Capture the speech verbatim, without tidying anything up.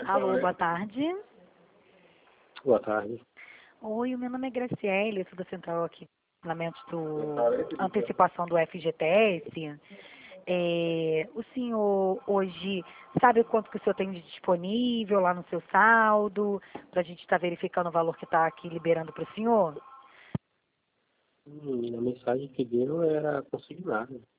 Alô, boa tarde. Boa tarde. Oi, o meu nome é Graciele, sou da Central aqui, Parlamento do Antecipação do F G T S. É, o senhor hoje sabe quanto que o senhor tem de disponível lá no seu saldo, para a gente estar verificando o valor que está aqui liberando para o senhor? Hum, a mensagem que deu era consignada.